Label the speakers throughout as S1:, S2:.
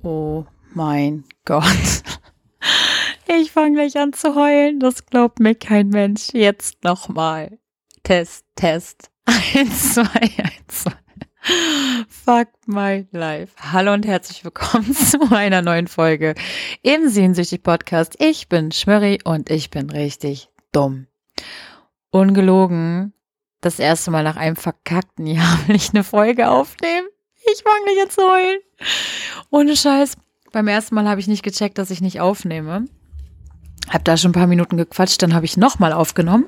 S1: Oh mein Gott. Ich fange gleich an zu heulen. Das glaubt mir kein Mensch. Jetzt nochmal. Test. 1, 2, 1, 2. Fuck my life. Hallo und herzlich willkommen zu einer neuen Folge im Sehnsüchtig Podcast. Ich bin Schmörri und ich bin richtig dumm. Ungelogen, das erste Mal nach einem verkackten Jahr will ich eine Folge aufnehmen. Ich fange gleich an zu heulen. Ohne Scheiß. Beim ersten Mal habe ich nicht gecheckt, dass ich nicht aufnehme. Hab da schon ein paar Minuten gequatscht, dann habe ich nochmal aufgenommen.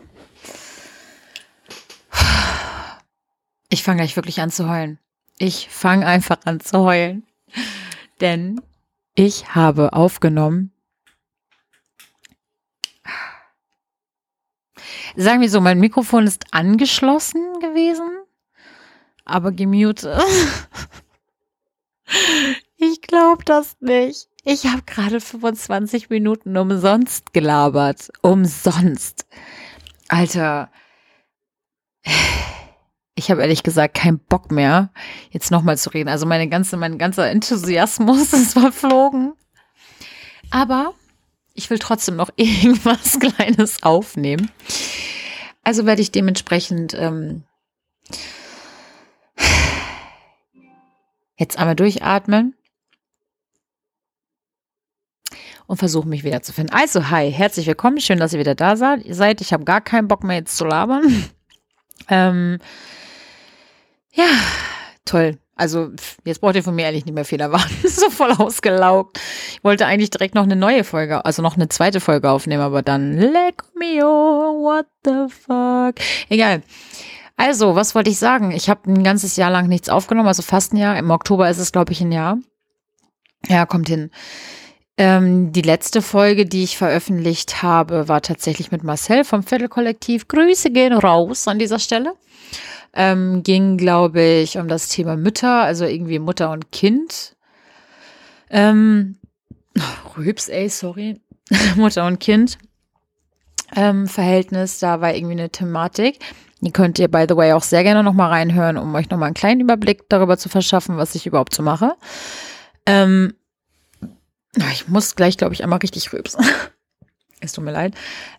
S1: Ich fange gleich wirklich an zu heulen. Ich fange einfach an zu heulen. Denn ich habe aufgenommen. Sagen wir so, mein Mikrofon ist angeschlossen gewesen, aber gemutet. Ich glaube das nicht. Ich habe gerade 25 Minuten umsonst gelabert. Umsonst. Alter. Ich habe ehrlich gesagt keinen Bock mehr, jetzt nochmal zu reden. Also mein ganzer Enthusiasmus ist verflogen. Aber ich will trotzdem noch irgendwas Kleines aufnehmen. Also werde ich dementsprechend jetzt einmal durchatmen und versuche mich wieder zu finden. Also, hi, herzlich willkommen. Schön, dass ihr wieder da seid. Ich habe gar keinen Bock mehr jetzt zu labern. Ja, toll. Also, jetzt braucht ihr von mir ehrlich nicht mehr viel erwarten. So voll ausgelaugt. Ich wollte eigentlich direkt noch eine neue Folge, also noch eine zweite Folge aufnehmen, aber dann leck me oh, what the fuck. Egal. Also, was wollte ich sagen? Ich habe ein ganzes Jahr lang nichts aufgenommen, also fast ein Jahr. Im Oktober ist es, glaube ich, ein Jahr. Ja, kommt hin. Die letzte Folge, die ich veröffentlicht habe, war tatsächlich mit Marcel vom Viertelkollektiv. Grüße gehen raus an dieser Stelle. Ging, glaube ich, um das Thema Mütter, also irgendwie Mutter und Kind. Rübs, sorry. Mutter und Kind. Verhältnis, da war irgendwie eine Thematik. Die könnt ihr, by the way, auch sehr gerne nochmal reinhören, um euch nochmal einen kleinen Überblick darüber zu verschaffen, was ich überhaupt so mache. Ich muss gleich, glaube ich, einmal richtig rübsen. Es tut mir leid.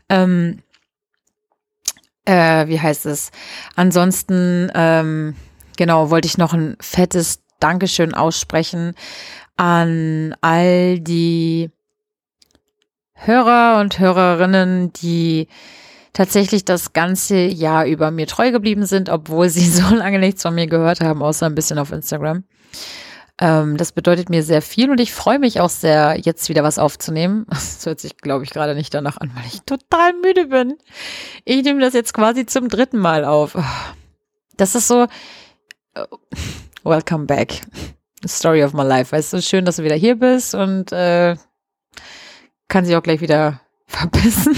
S1: Wie heißt es? Ansonsten, genau, wollte ich noch ein fettes Dankeschön aussprechen an all die Hörer und Hörerinnen, die tatsächlich das ganze Jahr über mir treu geblieben sind, obwohl sie so lange nichts von mir gehört haben, außer ein bisschen auf Instagram. Das bedeutet mir sehr viel und ich freue mich auch sehr, jetzt wieder was aufzunehmen. Das hört sich, glaube ich, gerade nicht danach an, weil ich total müde bin. Ich nehme das jetzt quasi zum 3. Mal auf. Das ist so, welcome back. Story of my life. Weißt du, schön, dass du wieder hier bist und kann sich auch gleich wieder verbissen.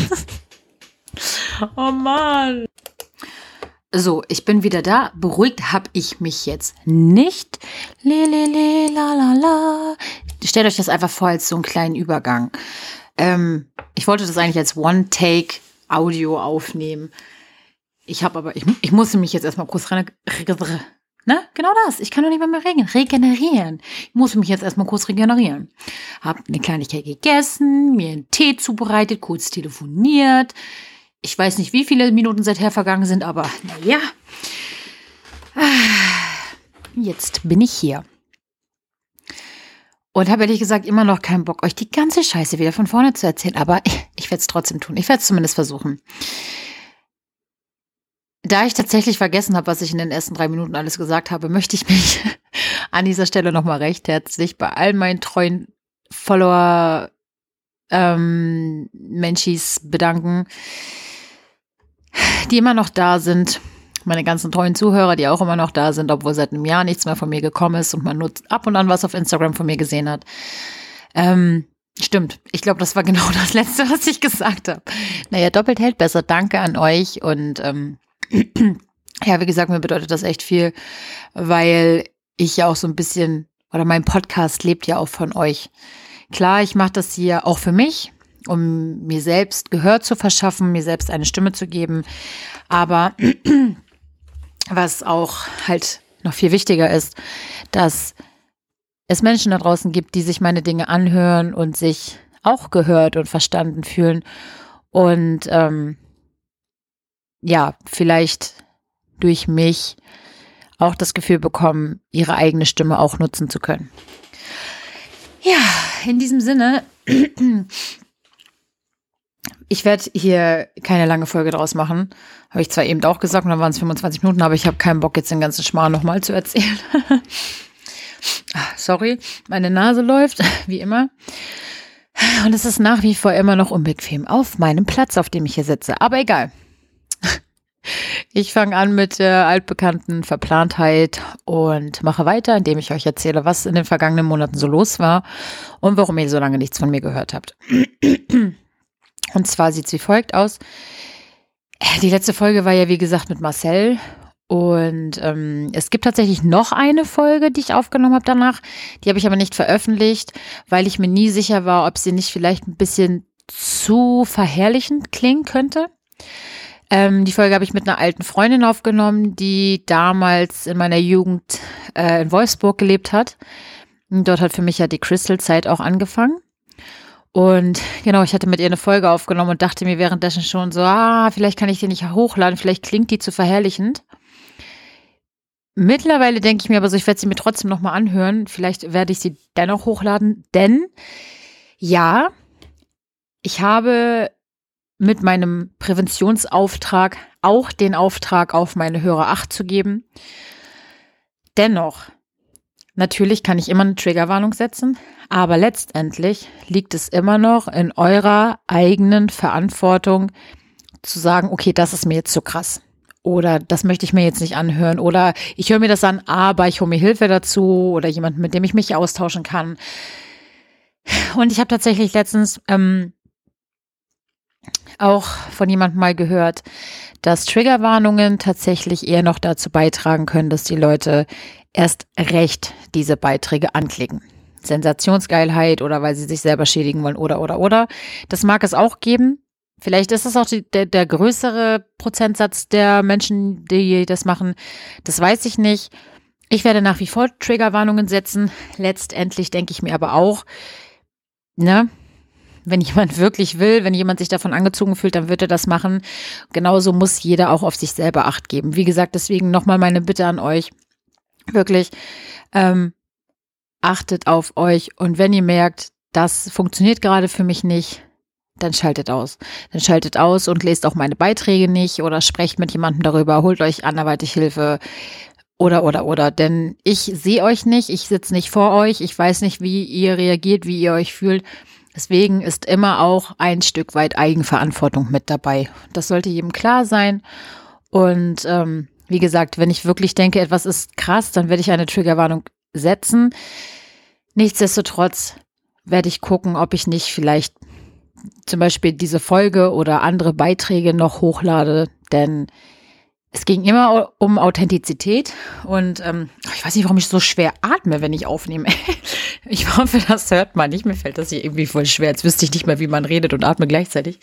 S1: Oh Mann. So, ich bin wieder da. Beruhigt habe ich mich jetzt nicht. La. Stellt euch das einfach vor als so einen kleinen Übergang. Ich wollte das eigentlich als One-Take-Audio aufnehmen. Ich musste mich jetzt erstmal kurz ne? Genau das. Ich kann doch nicht mehr regenerieren. Ich muss mich jetzt erstmal kurz regenerieren. Hab eine Kleinigkeit gegessen, mir einen Tee zubereitet, kurz telefoniert. Ich weiß nicht, wie viele Minuten seither vergangen sind, aber naja. Jetzt bin ich hier. Und habe ehrlich gesagt immer noch keinen Bock, euch die ganze Scheiße wieder von vorne zu erzählen. Aber ich werde es trotzdem tun. Ich werde es zumindest versuchen. Da ich tatsächlich vergessen habe, was ich in den ersten 3 Minuten alles gesagt habe, möchte ich mich an dieser Stelle nochmal recht herzlich bei all meinen treuen Follower Menschis bedanken, die immer noch da sind. Meine ganzen treuen Zuhörer, die auch immer noch da sind, obwohl seit einem Jahr nichts mehr von mir gekommen ist und man nur ab und an was auf Instagram von mir gesehen hat. Stimmt. Ich glaube, das war genau das Letzte, was ich gesagt habe. Naja, doppelt hält besser. Danke an euch und ja, wie gesagt, mir bedeutet das echt viel, weil ich ja auch so ein bisschen, oder mein Podcast lebt ja auch von euch. Klar, ich mache das hier auch für mich, um mir selbst Gehör zu verschaffen, mir selbst eine Stimme zu geben. Aber was auch halt noch viel wichtiger ist, dass es Menschen da draußen gibt, die sich meine Dinge anhören und sich auch gehört und verstanden fühlen und ja, vielleicht durch mich auch das Gefühl bekommen, ihre eigene Stimme auch nutzen zu können. Ja, in diesem Sinne, ich werde hier keine lange Folge draus machen. Habe ich zwar eben auch gesagt, und dann waren es 25 Minuten, aber ich habe keinen Bock, jetzt den ganzen Schmarrn nochmal zu erzählen. Sorry, meine Nase läuft, wie immer. Und es ist nach wie vor immer noch unbequem auf meinem Platz, auf dem ich hier sitze. Aber egal. Ich fange an mit der altbekannten Verplantheit und mache weiter, indem ich euch erzähle, was in den vergangenen Monaten so los war und warum ihr so lange nichts von mir gehört habt. Und zwar sieht es wie folgt aus. Die letzte Folge war ja, wie gesagt, mit Marcel. Und es gibt tatsächlich noch eine Folge, die ich aufgenommen habe danach. Die habe ich aber nicht veröffentlicht, weil ich mir nie sicher war, ob sie nicht vielleicht ein bisschen zu verherrlichend klingen könnte. Die Folge habe ich mit einer alten Freundin aufgenommen, die damals in meiner Jugend in Wolfsburg gelebt hat. Und dort hat für mich ja die Crystal-Zeit auch angefangen. Und genau, ich hatte mit ihr eine Folge aufgenommen und dachte mir währenddessen schon so, vielleicht kann ich die nicht hochladen, vielleicht klingt die zu verherrlichend. Mittlerweile denke ich mir aber so, ich werde sie mir trotzdem nochmal anhören. Vielleicht werde ich sie dennoch hochladen, denn ja, ich habe mit meinem Präventionsauftrag auch den Auftrag auf meine Hörer Acht zu geben. Dennoch, natürlich kann ich immer eine Triggerwarnung setzen, aber letztendlich liegt es immer noch in eurer eigenen Verantwortung zu sagen, okay, das ist mir jetzt zu krass. Oder das möchte ich mir jetzt nicht anhören. Oder ich höre mir das an, aber ich hole mir Hilfe dazu oder jemanden, mit dem ich mich austauschen kann. Und ich habe tatsächlich letztens auch von jemandem mal gehört, dass Triggerwarnungen tatsächlich eher noch dazu beitragen können, dass die Leute erst recht diese Beiträge anklicken. Sensationsgeilheit oder weil sie sich selber schädigen wollen oder. Das mag es auch geben. Vielleicht ist es auch der größere Prozentsatz der Menschen, die das machen. Das weiß ich nicht. Ich werde nach wie vor Triggerwarnungen setzen. Letztendlich denke ich mir aber auch, wenn jemand wirklich will, wenn jemand sich davon angezogen fühlt, dann wird er das machen. Genauso muss jeder auch auf sich selber Acht geben. Wie gesagt, deswegen nochmal meine Bitte an euch. Wirklich, achtet auf euch. Und wenn ihr merkt, das funktioniert gerade für mich nicht, dann schaltet aus. Dann schaltet aus und lest auch meine Beiträge nicht oder sprecht mit jemandem darüber, holt euch anderweitig Hilfe oder. Denn ich sehe euch nicht, ich sitze nicht vor euch, ich weiß nicht, wie ihr reagiert, wie ihr euch fühlt. Deswegen ist immer auch ein Stück weit Eigenverantwortung mit dabei. Das sollte jedem klar sein. Und wie gesagt, wenn ich wirklich denke, etwas ist krass, dann werde ich eine Triggerwarnung setzen. Nichtsdestotrotz werde ich gucken, ob ich nicht vielleicht zum Beispiel diese Folge oder andere Beiträge noch hochlade, denn es ging immer um Authentizität und ich weiß nicht, warum ich so schwer atme, wenn ich aufnehme. Ich hoffe, das hört man nicht. Mir fällt das hier irgendwie voll schwer. Jetzt wüsste ich nicht mehr, wie man redet und atme gleichzeitig.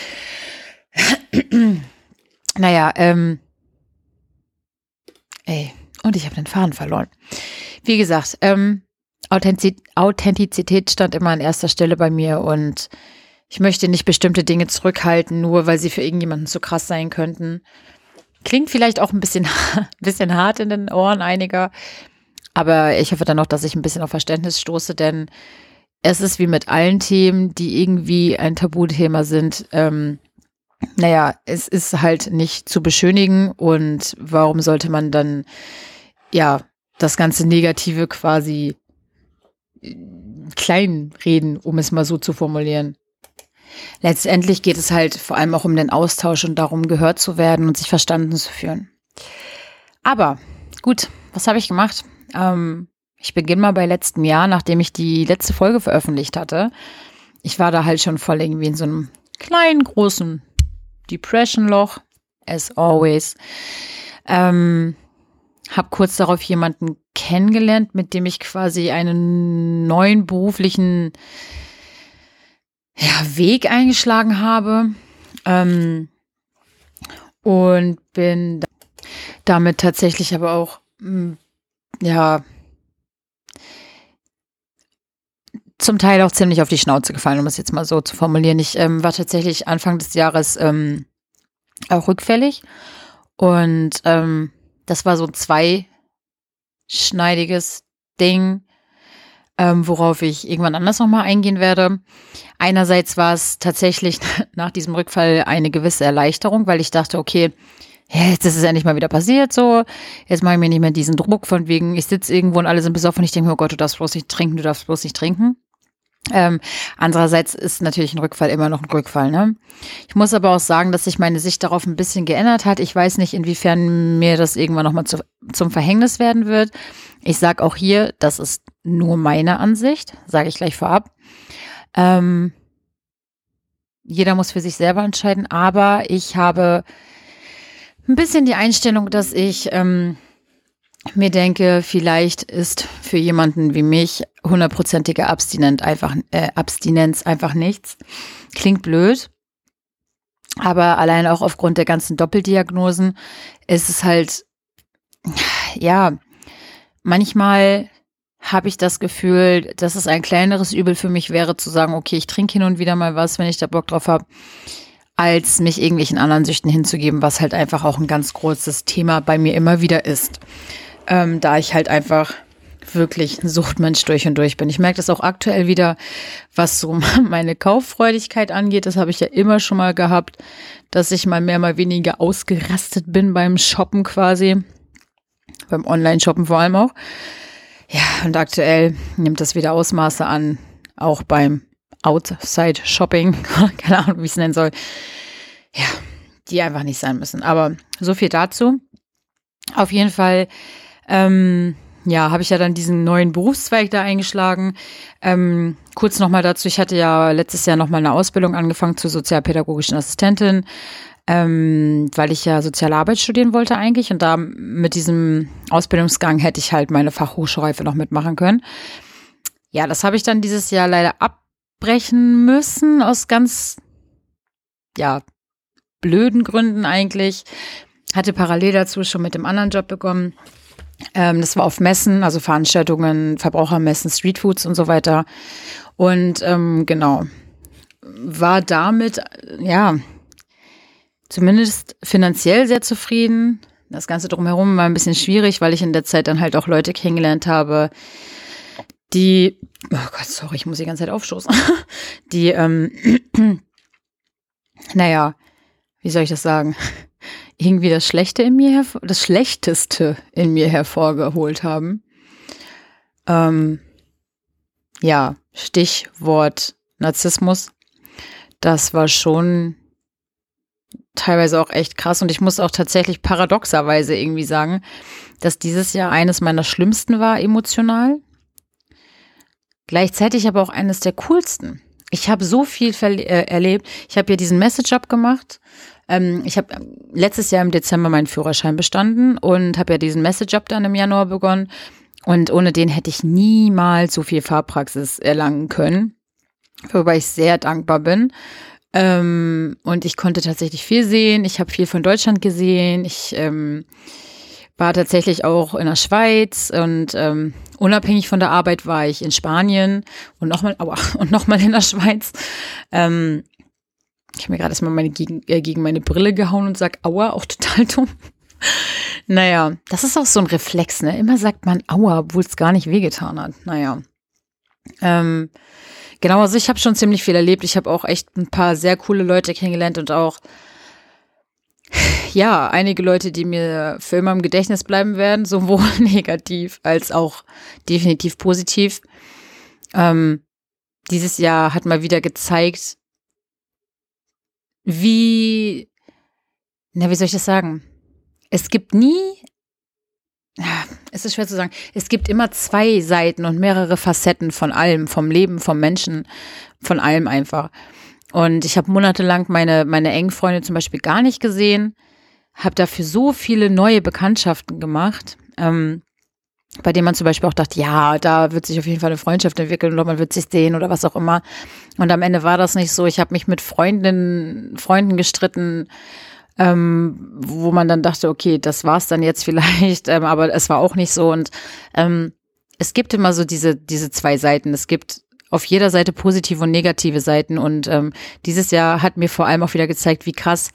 S1: Naja, und ich habe den Faden verloren. Wie gesagt, Authentizität stand immer an erster Stelle bei mir und ich möchte nicht bestimmte Dinge zurückhalten, nur weil sie für irgendjemanden zu krass sein könnten. Klingt vielleicht auch ein bisschen hart in den Ohren einiger, aber ich hoffe dann noch, dass ich ein bisschen auf Verständnis stoße, denn es ist wie mit allen Themen, die irgendwie ein Tabuthema sind. Es ist halt nicht zu beschönigen und warum sollte man dann das ganze Negative quasi kleinreden, um es mal so zu formulieren. Letztendlich geht es halt vor allem auch um den Austausch und darum, gehört zu werden und sich verstanden zu fühlen. Aber gut, was habe ich gemacht? Ich beginne mal bei letztem Jahr, nachdem ich die letzte Folge veröffentlicht hatte. Ich war da halt schon voll irgendwie in so einem kleinen, großen Depression-Loch, as always. Habe kurz darauf jemanden kennengelernt, mit dem ich quasi einen neuen beruflichen Weg eingeschlagen habe und bin damit tatsächlich aber auch zum Teil auch ziemlich auf die Schnauze gefallen, um es jetzt mal so zu formulieren. Ich war tatsächlich Anfang des Jahres auch rückfällig und das war so ein zweischneidiges Ding, worauf ich irgendwann anders nochmal eingehen werde. Einerseits war es tatsächlich nach diesem Rückfall eine gewisse Erleichterung, weil ich dachte, okay, jetzt ist es endlich mal wieder passiert, so. Jetzt mache ich mir nicht mehr diesen Druck von wegen, ich sitze irgendwo und alle sind besoffen und ich denke mir, oh Gott, du darfst bloß nicht trinken, du darfst bloß nicht trinken. Andererseits ist natürlich ein Rückfall immer noch ein Rückfall, ne? Ich muss aber auch sagen, dass sich meine Sicht darauf ein bisschen geändert hat. Ich weiß nicht, inwiefern mir das irgendwann nochmal zum Verhängnis werden wird. Ich sage auch hier, das ist nur meine Ansicht, sage ich gleich vorab. Jeder muss für sich selber entscheiden, aber ich habe ein bisschen die Einstellung, dass ich mir denke, vielleicht ist für jemanden wie mich 100%ige Abstinenz einfach nichts. Klingt blöd, aber allein auch aufgrund der ganzen Doppeldiagnosen ist es halt, ja, manchmal habe ich das Gefühl, dass es ein kleineres Übel für mich wäre, zu sagen, okay, ich trinke hin und wieder mal was, wenn ich da Bock drauf habe, als mich irgendwelchen anderen Süchten hinzugeben, was halt einfach auch ein ganz großes Thema bei mir immer wieder ist. Da ich halt einfach wirklich ein Suchtmensch durch und durch bin. Ich merke das auch aktuell wieder, was so meine Kauffreudigkeit angeht. Das habe ich ja immer schon mal gehabt, dass ich mal mehr, mal weniger ausgerastet bin beim Shoppen quasi. Beim Online-Shoppen vor allem auch. Ja, und aktuell nimmt das wieder Ausmaße an, auch beim Outside-Shopping. Keine Ahnung, wie ich es nennen soll. Ja, die einfach nicht sein müssen. Aber so viel dazu. Auf jeden Fall habe ich ja dann diesen neuen Berufszweig da eingeschlagen. Kurz nochmal dazu, ich hatte ja letztes Jahr nochmal eine Ausbildung angefangen zur sozialpädagogischen Assistentin, weil ich ja soziale Arbeit studieren wollte eigentlich. Und da mit diesem Ausbildungsgang hätte ich halt meine Fachhochschulreife noch mitmachen können. Ja, das habe ich dann dieses Jahr leider abbrechen müssen, aus ganz, blöden Gründen eigentlich. Hatte parallel dazu schon mit dem anderen Job begonnen. Das war auf Messen, also Veranstaltungen, Verbrauchermessen, Streetfoods und so weiter. Und war damit, zumindest finanziell sehr zufrieden. Das Ganze drumherum war ein bisschen schwierig, weil ich in der Zeit dann halt auch Leute kennengelernt habe, die, oh Gott, sorry, ich muss die ganze Zeit aufstoßen, die, wie soll ich das sagen? Irgendwie das Schlechteste in mir hervorgeholt haben. Stichwort Narzissmus. Das war schon teilweise auch echt krass und ich muss auch tatsächlich paradoxerweise irgendwie sagen, dass dieses Jahr eines meiner schlimmsten war emotional. Gleichzeitig aber auch eines der coolsten. Ich habe so viel erlebt. Ich habe ja diesen Message-Up gemacht. Ich habe letztes Jahr im Dezember meinen Führerschein bestanden und habe ja diesen Message-Up dann im Januar begonnen. Und ohne den hätte ich niemals so viel Fahrpraxis erlangen können, wobei ich sehr dankbar bin. Und ich konnte tatsächlich viel sehen. Ich habe viel von Deutschland gesehen. Ich war tatsächlich auch in der Schweiz und unabhängig von der Arbeit war ich in Spanien und nochmal in der Schweiz. Ich habe mir gerade erstmal gegen meine Brille gehauen und sag aua, auch total dumm. Naja, das ist auch so ein Reflex, ne? Immer sagt man aua, obwohl es gar nicht wehgetan hat. Naja. Genau, also ich habe schon ziemlich viel erlebt. Ich habe auch echt ein paar sehr coole Leute kennengelernt und auch einige Leute, die mir für immer im Gedächtnis bleiben werden, sowohl negativ als auch definitiv positiv. Dieses Jahr hat mal wieder gezeigt, wie soll ich das sagen? Es gibt es ist schwer zu sagen, es gibt immer zwei Seiten und mehrere Facetten von allem, vom Leben, vom Menschen, von allem einfach. Und ich habe monatelang meine engen Freunde zum Beispiel gar nicht gesehen, habe dafür so viele neue Bekanntschaften gemacht, bei denen man zum Beispiel auch dachte, ja, da wird sich auf jeden Fall eine Freundschaft entwickeln oder man wird sich sehen oder was auch immer. Und am Ende war das nicht so. Ich habe mich mit Freunden gestritten, wo man dann dachte, okay, das war's dann jetzt vielleicht, aber es war auch nicht so. Und es gibt immer so diese zwei Seiten. Es gibt auf jeder Seite positive und negative Seiten. Und dieses Jahr hat mir vor allem auch wieder gezeigt, wie krass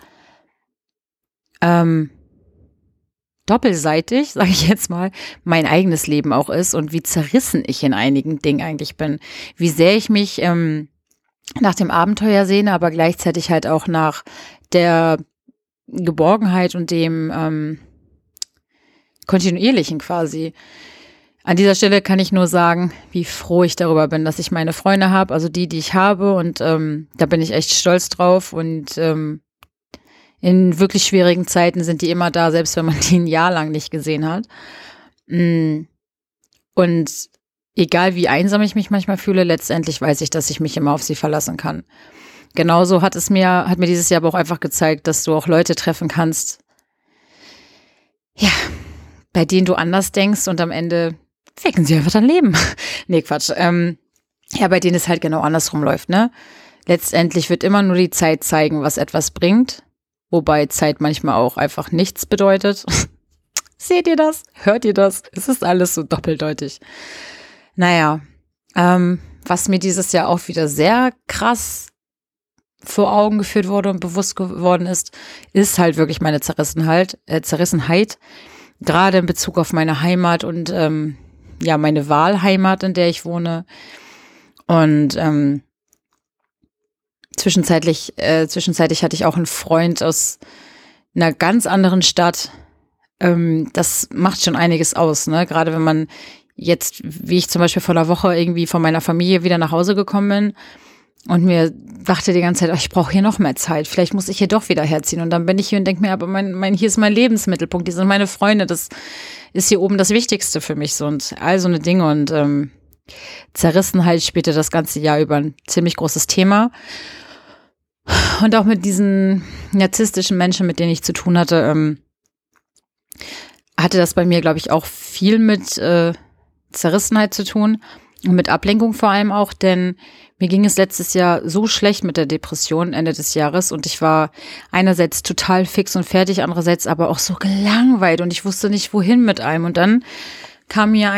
S1: doppelseitig, sage ich jetzt mal, mein eigenes Leben auch ist und wie zerrissen ich in einigen Dingen eigentlich bin. Wie sehr ich mich nach dem Abenteuer sehne, aber gleichzeitig halt auch nach der Geborgenheit und dem Kontinuierlichen quasi. An dieser Stelle kann ich nur sagen, wie froh ich darüber bin, dass ich meine Freunde habe, also die ich habe, und da bin ich echt stolz drauf, und in wirklich schwierigen Zeiten sind die immer da, selbst wenn man die ein Jahr lang nicht gesehen hat. Und egal wie einsam ich mich manchmal fühle, letztendlich weiß ich, dass ich mich immer auf sie verlassen kann. Genauso hat mir dieses Jahr aber auch einfach gezeigt, dass du auch Leute treffen kannst, ja, bei denen du anders denkst, und am Ende ficken sie einfach dein Leben. Nee, Quatsch. Ja, bei denen es halt genau andersrum läuft, ne? Letztendlich wird immer nur die Zeit zeigen, was etwas bringt. Wobei Zeit manchmal auch einfach nichts bedeutet. Seht ihr das? Hört ihr das? Es ist alles so doppeldeutig. Naja, was mir dieses Jahr auch wieder sehr krass vor Augen geführt wurde und bewusst geworden ist halt wirklich meine Zerrissenheit. Gerade in Bezug auf meine Heimat und meine Wahlheimat, in der ich wohne. Und zwischenzeitlich hatte ich auch einen Freund aus einer ganz anderen Stadt. Das macht schon einiges aus, ne? Gerade wenn man jetzt, wie ich zum Beispiel vor einer Woche irgendwie von meiner Familie wieder nach Hause gekommen bin und mir dachte die ganze Zeit, ich brauche hier noch mehr Zeit. Vielleicht muss ich hier doch wieder herziehen. Und dann bin ich hier und denke mir, aber hier ist mein Lebensmittelpunkt, die sind meine Freunde, das ist hier oben das Wichtigste für mich, so, und all so eine Dinge. Und Zerrissenheit spielte das ganze Jahr über ein ziemlich großes Thema. Und auch mit diesen narzisstischen Menschen, mit denen ich zu tun hatte, hatte das bei mir, glaube ich, auch viel mit Zerrissenheit zu tun und mit Ablenkung vor allem auch, denn mir ging es letztes Jahr so schlecht mit der Depression Ende des Jahres, und ich war einerseits total fix und fertig, andererseits aber auch so gelangweilt, und ich wusste nicht, wohin mit allem. Und dann kam mir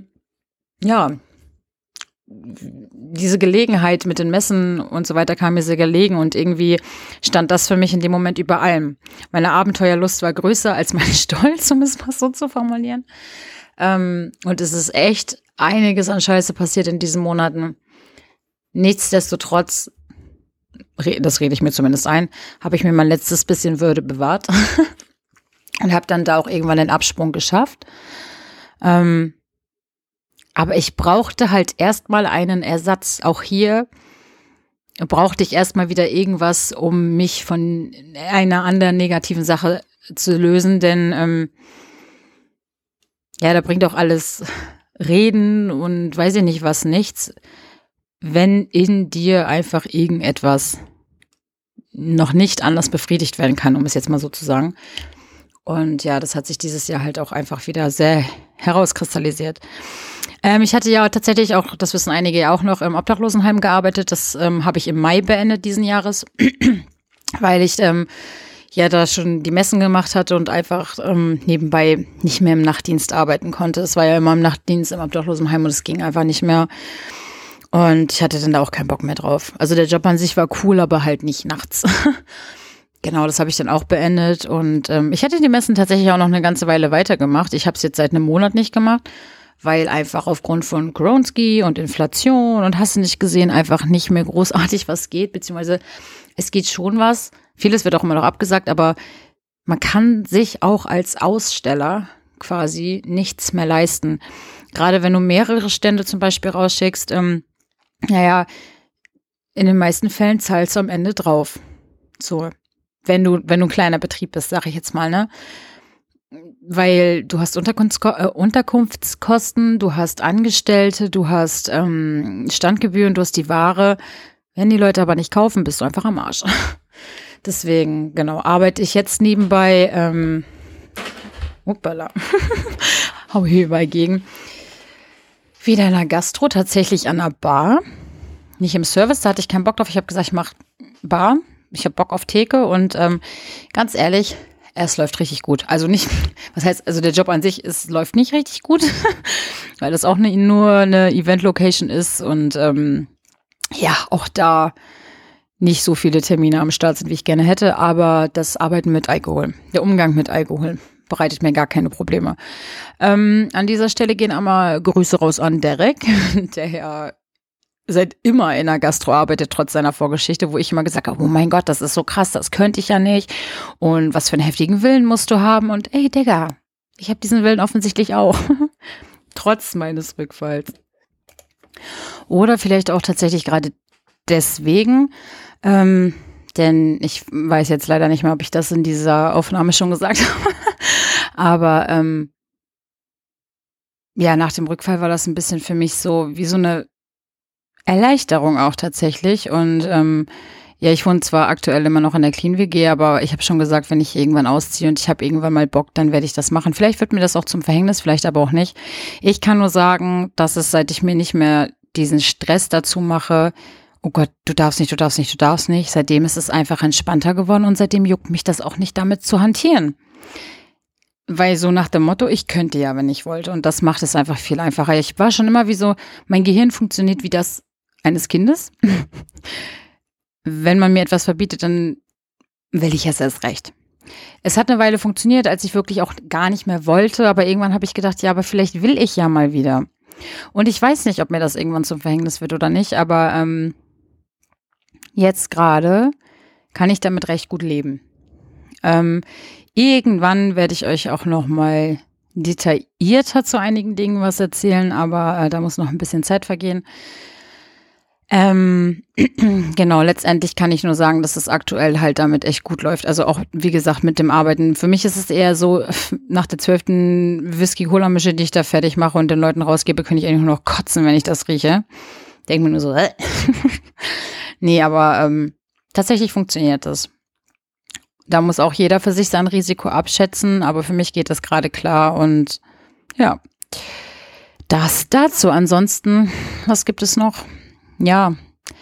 S1: diese Gelegenheit mit den Messen und so weiter kam mir sehr gelegen, und irgendwie stand das für mich in dem Moment über allem. Meine Abenteuerlust war größer als mein Stolz, um es mal so zu formulieren. Und es ist echt einiges an Scheiße passiert in diesen Monaten. Nichtsdestotrotz, das rede ich mir zumindest ein, habe ich mir mein letztes bisschen Würde bewahrt und habe dann da auch irgendwann den Absprung geschafft. Aber ich brauchte halt erstmal einen Ersatz. Auch hier brauchte ich erstmal wieder irgendwas, um mich von einer anderen negativen Sache zu lösen. Denn da bringt auch alles Reden und weiß ich nicht was nichts, wenn in dir einfach irgendetwas noch nicht anders befriedigt werden kann, um es jetzt mal so zu sagen. Und ja, das hat sich dieses Jahr halt auch einfach wieder sehr herauskristallisiert. Ich hatte ja tatsächlich auch, das wissen einige ja auch noch, im Obdachlosenheim gearbeitet. Das habe ich im Mai beendet diesen Jahres, weil ich da schon die Messen gemacht hatte und einfach nebenbei nicht mehr im Nachtdienst arbeiten konnte. Es war ja immer im Nachtdienst im Obdachlosenheim und es ging einfach nicht mehr. Und ich hatte dann da auch keinen Bock mehr drauf. Also der Job an sich war cool, aber halt nicht nachts. Genau, das habe ich dann auch beendet. Und ich hätte die Messen tatsächlich auch noch eine ganze Weile weitergemacht. Ich habe es jetzt seit einem Monat nicht gemacht, weil einfach aufgrund von Koronski und Inflation und hast du nicht gesehen, einfach nicht mehr großartig was geht, beziehungsweise es geht schon was. Vieles wird auch immer noch abgesagt, aber man kann sich auch als Aussteller quasi nichts mehr leisten. Gerade wenn du mehrere Stände zum Beispiel rausschickst, in den meisten Fällen zahlst du am Ende drauf. So, wenn du ein kleiner Betrieb bist, sage ich jetzt mal, ne? Weil du hast Unterkunftskosten, du hast Angestellte, du hast Standgebühren, du hast die Ware. Wenn die Leute aber nicht kaufen, bist du einfach am Arsch. Deswegen, genau, arbeite ich jetzt nebenbei, hau hier überall gegen, wieder in der Gastro, tatsächlich an der Bar. Nicht im Service, da hatte ich keinen Bock drauf. Ich habe gesagt, ich mache Bar. Ich habe Bock auf Theke und ganz ehrlich, Es läuft richtig gut. Also nicht, was heißt, also der Job an sich läuft nicht richtig gut, weil das auch nur eine Event-Location ist und ja, auch da nicht so viele Termine am Start sind, wie ich gerne hätte, aber das Arbeiten mit Alkohol, der Umgang mit Alkohol bereitet mir gar keine Probleme. An dieser Stelle gehen einmal Grüße raus an Derek, der ja seit immer in der Gastro arbeitet, trotz seiner Vorgeschichte, wo ich immer gesagt habe, oh mein Gott, das ist so krass, das könnte ich ja nicht. Und was für einen heftigen Willen musst du haben? Und ey, Digga, ich habe diesen Willen offensichtlich auch. Trotz meines Rückfalls. Oder vielleicht auch tatsächlich gerade deswegen, denn ich weiß jetzt leider nicht mehr, ob ich das in dieser Aufnahme schon gesagt habe. Aber ja, nach dem Rückfall war das ein bisschen für mich so wie so eine Erleichterung auch tatsächlich. Und ja, ich wohne zwar aktuell immer noch in der Clean WG, aber ich habe schon gesagt, wenn ich irgendwann ausziehe und ich habe irgendwann mal Bock, dann werde ich das machen. Vielleicht wird mir das auch zum Verhängnis, vielleicht aber auch nicht. Ich kann nur sagen, dass es, seit ich mir nicht mehr diesen Stress dazu mache, oh Gott, du darfst nicht, du darfst nicht, du darfst nicht, seitdem ist es einfach entspannter geworden und seitdem juckt mich das auch nicht, damit zu hantieren. Weil so nach dem Motto, ich könnte ja, wenn ich wollte. Und das macht es einfach viel einfacher. Ich war schon immer wie so, mein Gehirn funktioniert wie das eines Kindes. Wenn man mir etwas verbietet, dann will ich es erst recht. Es hat eine Weile funktioniert, als ich wirklich auch gar nicht mehr wollte, aber irgendwann habe ich gedacht, ja, aber vielleicht will ich ja mal wieder. Und ich weiß nicht, ob mir das irgendwann zum Verhängnis wird oder nicht, aber jetzt gerade kann ich damit recht gut leben. Irgendwann werde ich euch auch noch mal detaillierter zu einigen Dingen was erzählen, aber da muss noch ein bisschen Zeit vergehen. Genau, letztendlich kann ich nur sagen, dass es aktuell halt damit echt gut läuft. Also auch, wie gesagt, mit dem Arbeiten. Für mich ist es eher so, nach der 12. Whisky-Cola-Mische, die ich da fertig mache und den Leuten rausgebe, kann ich eigentlich nur noch kotzen, wenn ich das rieche. Denke mir nur so, Nee, aber tatsächlich funktioniert das. Da muss auch jeder für sich sein Risiko abschätzen, aber für mich geht das gerade klar und ja, das dazu. Ansonsten, was gibt es noch? Ja,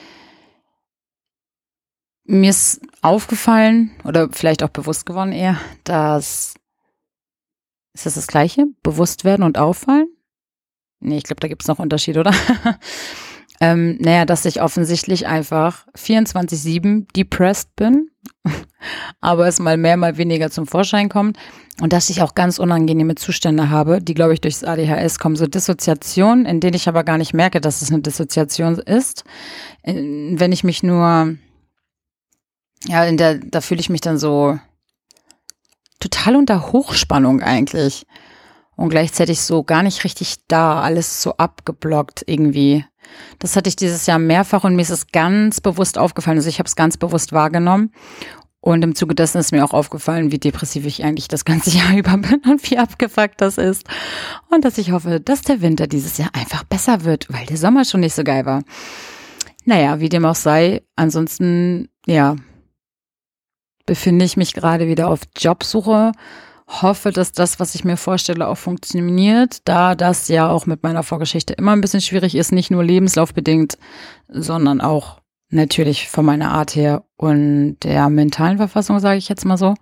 S1: mir ist aufgefallen oder vielleicht auch bewusst geworden eher, dass, ist das Gleiche? Bewusst werden und auffallen? Nee, ich glaube, da gibt es noch Unterschied, oder? Naja, dass ich offensichtlich einfach 24/7 depressed bin, aber es mal mehr, mal weniger zum Vorschein kommt und dass ich auch ganz unangenehme Zustände habe, die, glaube ich, durchs ADHS kommen. So Dissoziationen, in denen ich aber gar nicht merke, dass es eine Dissoziation ist. Wenn ich mich nur, ja, da fühle ich mich dann so total unter Hochspannung eigentlich und gleichzeitig so gar nicht richtig da, alles so abgeblockt irgendwie. Das hatte ich dieses Jahr mehrfach und mir ist es ganz bewusst aufgefallen. Also ich habe es ganz bewusst wahrgenommen und im Zuge dessen ist mir auch aufgefallen, wie depressiv ich eigentlich das ganze Jahr über bin und wie abgefuckt das ist. Und dass ich hoffe, dass der Winter dieses Jahr einfach besser wird, weil der Sommer schon nicht so geil war. Naja, wie dem auch sei, ansonsten, ja, befinde ich mich gerade wieder auf Jobsuche. Hoffe, dass das, was ich mir vorstelle, auch funktioniert, da das ja auch mit meiner Vorgeschichte immer ein bisschen schwierig ist, nicht nur lebenslaufbedingt, sondern auch natürlich von meiner Art her und der mentalen Verfassung, sage ich jetzt mal so.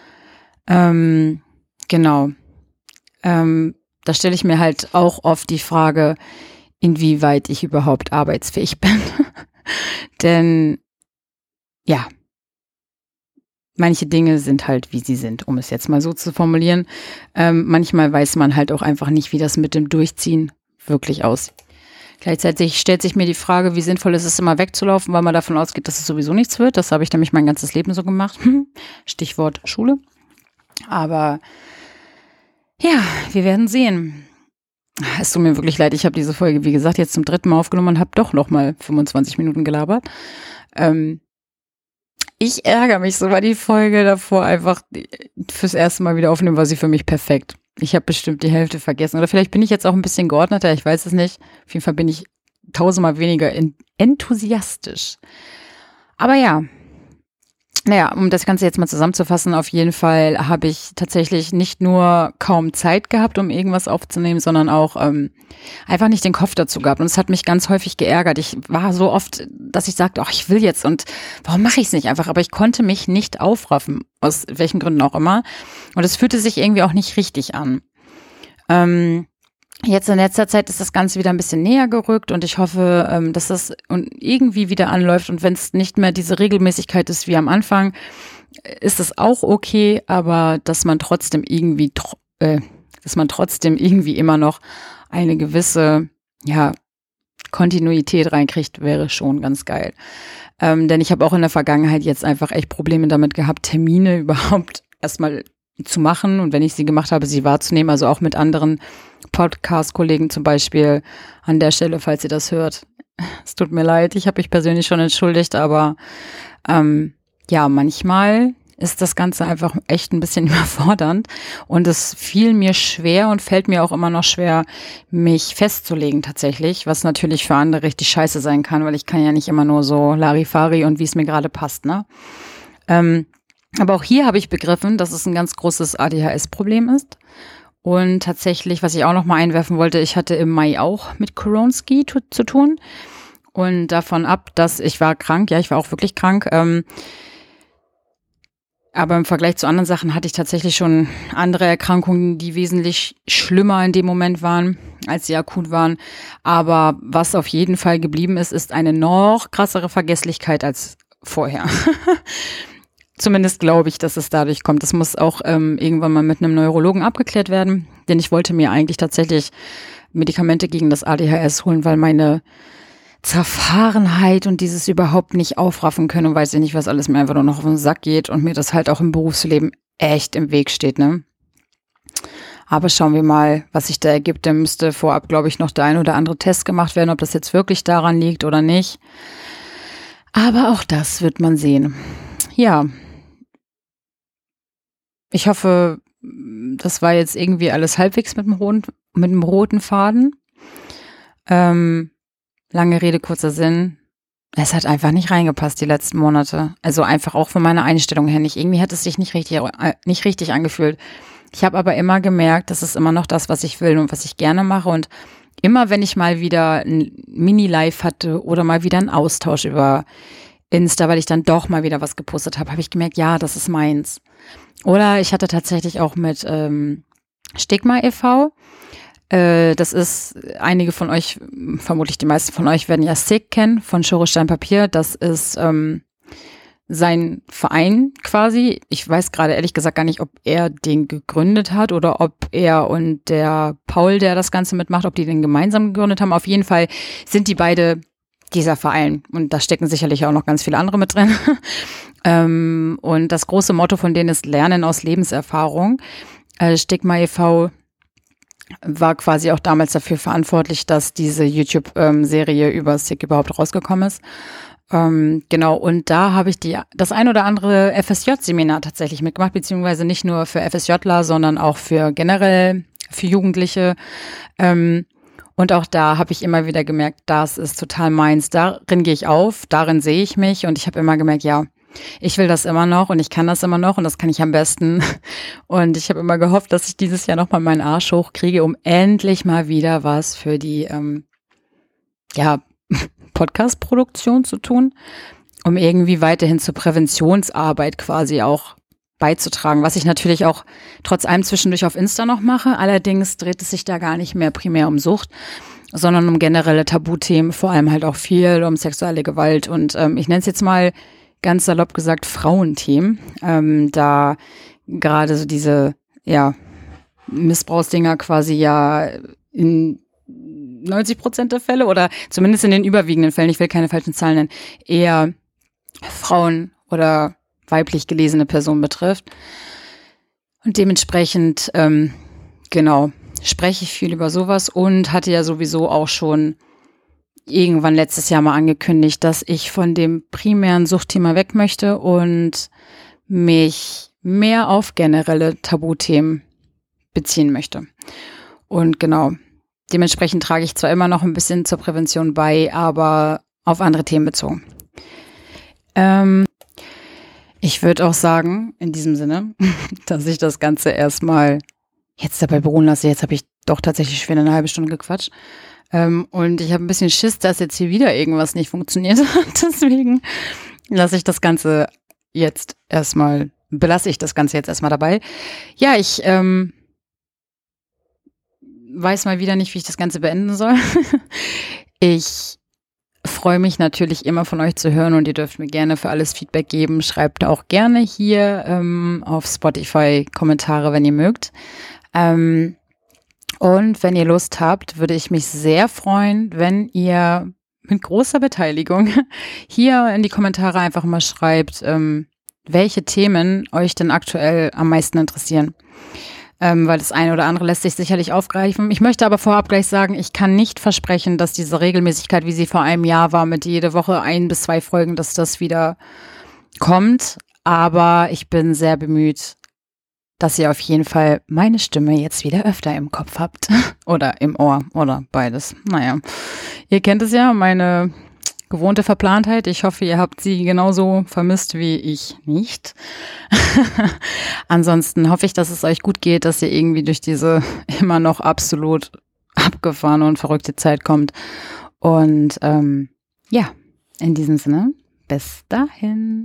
S1: Genau. Da stelle ich mir halt auch oft die Frage, inwieweit ich überhaupt arbeitsfähig bin. Denn ja, manche Dinge sind halt, wie sie sind, um es jetzt mal so zu formulieren. Manchmal weiß man halt auch einfach nicht, wie das mit dem Durchziehen wirklich aussieht. Gleichzeitig stellt sich mir die Frage, wie sinnvoll ist es immer wegzulaufen, weil man davon ausgeht, dass es sowieso nichts wird. Das habe ich nämlich mein ganzes Leben so gemacht. Stichwort Schule. Aber ja, wir werden sehen. Es tut mir wirklich leid, ich habe diese Folge, wie gesagt, jetzt zum 3. Mal aufgenommen und habe doch nochmal 25 Minuten gelabert. Ich ärgere mich so, weil die Folge davor einfach fürs erste Mal wieder aufnehmen, war sie für mich perfekt. Ich habe bestimmt die Hälfte vergessen. Oder vielleicht bin ich jetzt auch ein bisschen geordneter, ich weiß es nicht. Auf jeden Fall bin ich 1000-mal weniger enthusiastisch. Aber ja, Naja, um das Ganze jetzt mal zusammenzufassen, auf jeden Fall habe ich tatsächlich nicht nur kaum Zeit gehabt, um irgendwas aufzunehmen, sondern auch einfach nicht den Kopf dazu gehabt. Und es hat mich ganz häufig geärgert. Ich war so oft, dass ich sagte, ach, ich will jetzt und warum mache ich es nicht einfach? Aber ich konnte mich nicht aufraffen, aus welchen Gründen auch immer. Und es fühlte sich irgendwie auch nicht richtig an. Jetzt in letzter Zeit ist das Ganze wieder ein bisschen näher gerückt und ich hoffe, dass das irgendwie wieder anläuft. Und wenn es nicht mehr diese Regelmäßigkeit ist wie am Anfang, ist es auch okay, aber dass man trotzdem irgendwie immer noch eine gewisse, ja, Kontinuität reinkriegt, wäre schon ganz geil. Denn ich habe auch in der Vergangenheit jetzt einfach echt Probleme damit gehabt, Termine überhaupt erstmal zu machen und wenn ich sie gemacht habe, sie wahrzunehmen, also auch mit anderen Podcast-Kollegen zum Beispiel an der Stelle, falls ihr das hört. Es tut mir leid, ich habe mich persönlich schon entschuldigt, aber ja, manchmal ist das Ganze einfach echt ein bisschen überfordernd und es fiel mir schwer und fällt mir auch immer noch schwer, mich festzulegen tatsächlich, was natürlich für andere richtig scheiße sein kann, weil ich kann ja nicht immer nur so Larifari und wie es mir gerade passt, ne? Aber auch hier habe ich begriffen, dass es ein ganz großes ADHS-Problem ist. Und tatsächlich, was ich auch noch mal einwerfen wollte, ich hatte im Mai auch mit Koronski zu tun. Und davon ab, dass ich war krank, ja, ich war auch wirklich krank. Aber im Vergleich zu anderen Sachen hatte ich tatsächlich schon andere Erkrankungen, die wesentlich schlimmer in dem Moment waren, als sie akut waren. Aber was auf jeden Fall geblieben ist, ist eine noch krassere Vergesslichkeit als vorher. Zumindest glaube ich, dass es dadurch kommt. Das muss auch irgendwann mal mit einem Neurologen abgeklärt werden, denn ich wollte mir eigentlich tatsächlich Medikamente gegen das ADHS holen, weil meine Zerfahrenheit und dieses überhaupt nicht aufraffen können und weiß ich nicht, was alles mir einfach nur noch auf den Sack geht und mir das halt auch im Berufsleben echt im Weg steht, ne? Aber schauen wir mal, was sich da ergibt. Da müsste vorab, glaube ich, noch der ein oder andere Test gemacht werden, ob das jetzt wirklich daran liegt oder nicht. Aber auch das wird man sehen. Ja. Ich hoffe, das war jetzt irgendwie alles halbwegs mit dem roten Faden. Lange Rede, kurzer Sinn. Es hat einfach nicht reingepasst die letzten Monate. Also einfach auch von meiner Einstellung her nicht. Irgendwie hat es sich nicht richtig angefühlt. Ich habe aber immer gemerkt, das ist immer noch das, was ich will und was ich gerne mache. Und immer wenn ich mal wieder ein Mini-Live hatte oder mal wieder einen Austausch über Insta, weil ich dann doch mal wieder was gepostet habe, habe ich gemerkt, ja, das ist meins. Oder ich hatte tatsächlich auch mit Stigma e.V., das ist, einige von euch, vermutlich die meisten von euch werden ja Stig kennen, von Schere, Stein, Papier. Das ist sein Verein quasi. Ich weiß gerade ehrlich gesagt gar nicht, ob er den gegründet hat oder ob er und der Paul, der das Ganze mitmacht, ob die den gemeinsam gegründet haben. Auf jeden Fall sind die beide dieser Verein. Und da stecken sicherlich auch noch ganz viele andere mit drin. Und das große Motto von denen ist Lernen aus Lebenserfahrung. Stigma e.V. war quasi auch damals dafür verantwortlich, dass diese YouTube-Serie über Stig überhaupt rausgekommen ist. Genau, und da habe ich das ein oder andere FSJ-Seminar tatsächlich mitgemacht, beziehungsweise nicht nur für FSJler, sondern auch für generell für Jugendliche. Und auch da habe ich immer wieder gemerkt, das ist total meins. Darin gehe ich auf, darin sehe ich mich und ich habe immer gemerkt, ja, ich will das immer noch und ich kann das immer noch und das kann ich am besten. Und ich habe immer gehofft, dass ich dieses Jahr nochmal meinen Arsch hochkriege, um endlich mal wieder was für die Podcast-Produktion zu tun, um irgendwie weiterhin zur Präventionsarbeit quasi auch beizutragen, was ich natürlich auch trotz allem zwischendurch auf Insta noch mache. Allerdings dreht es sich da gar nicht mehr primär um Sucht, sondern um generelle Tabuthemen, vor allem halt auch viel um sexuelle Gewalt und ich nenne es jetzt mal ganz salopp gesagt Frauenthemen, da gerade so diese Missbrauchsdinger quasi ja in 90% der Fälle oder zumindest in den überwiegenden Fällen, ich will keine falschen Zahlen nennen, eher Frauen oder weiblich gelesene Personen betrifft. Und dementsprechend, spreche ich viel über sowas und hatte ja sowieso auch schon irgendwann letztes Jahr mal angekündigt, dass ich von dem primären Suchtthema weg möchte und mich mehr auf generelle Tabuthemen beziehen möchte. Und genau, dementsprechend trage ich zwar immer noch ein bisschen zur Prävention bei, aber auf andere Themen bezogen. Ich würde auch sagen, in diesem Sinne, dass ich das Ganze erstmal jetzt dabei beruhen lasse. Jetzt habe ich doch tatsächlich schon wieder eine halbe Stunde gequatscht. Und ich habe ein bisschen Schiss, dass jetzt hier wieder irgendwas nicht funktioniert. Deswegen belasse ich das Ganze jetzt erstmal dabei. Ja, ich weiß mal wieder nicht, wie ich das Ganze beenden soll. Ich freue mich natürlich immer von euch zu hören und ihr dürft mir gerne für alles Feedback geben. Schreibt auch gerne hier auf Spotify Kommentare, wenn ihr mögt. Und wenn ihr Lust habt, würde ich mich sehr freuen, wenn ihr mit großer Beteiligung hier in die Kommentare einfach mal schreibt, welche Themen euch denn aktuell am meisten interessieren. Weil das eine oder andere lässt sich sicherlich aufgreifen. Ich möchte aber vorab gleich sagen, ich kann nicht versprechen, dass diese Regelmäßigkeit, wie sie vor einem Jahr war, mit jede Woche 1 bis 2 Folgen, dass das wieder kommt. Aber ich bin sehr bemüht, dass ihr auf jeden Fall meine Stimme jetzt wieder öfter im Kopf habt. Oder im Ohr oder beides. Naja, ihr kennt es ja, meine gewohnte Verplantheit. Ich hoffe, ihr habt sie genauso vermisst wie ich nicht. Ansonsten hoffe ich, dass es euch gut geht, dass ihr irgendwie durch diese immer noch absolut abgefahrene und verrückte Zeit kommt. Und ja, in diesem Sinne, bis dahin.